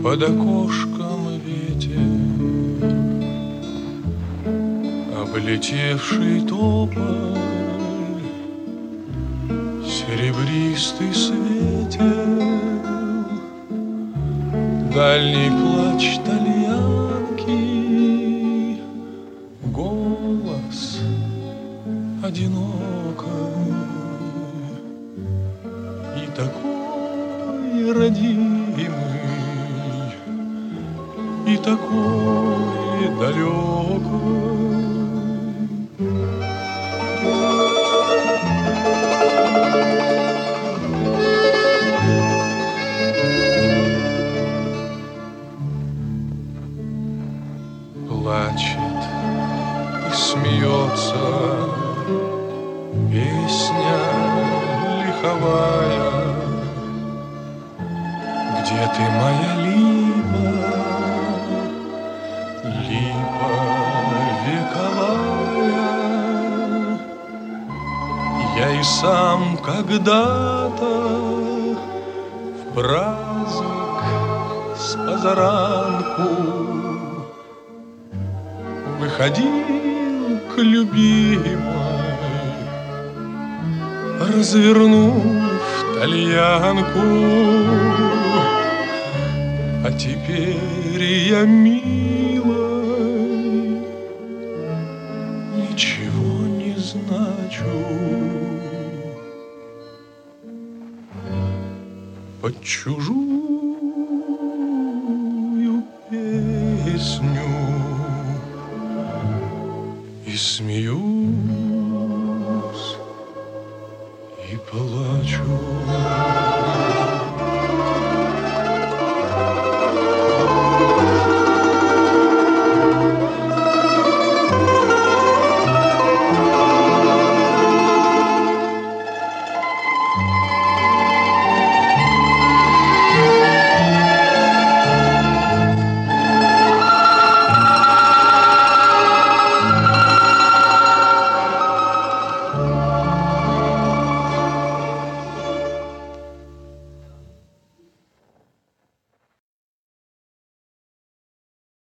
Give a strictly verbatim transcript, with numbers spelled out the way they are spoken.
Под окошком ветер, облетевший тополь, серебристый светел, дальний плач тальянки, голос одинокой и такой родимый, и такой далекой. Плачет и смеется песня лиховая. Где ты, моя липа, липа вековая? Я и сам когда-то в праздник с позаранку выходил к любимой, развернув тальянку. А теперь я, милой, ничего не значу. Под чужую песню и смеюсь.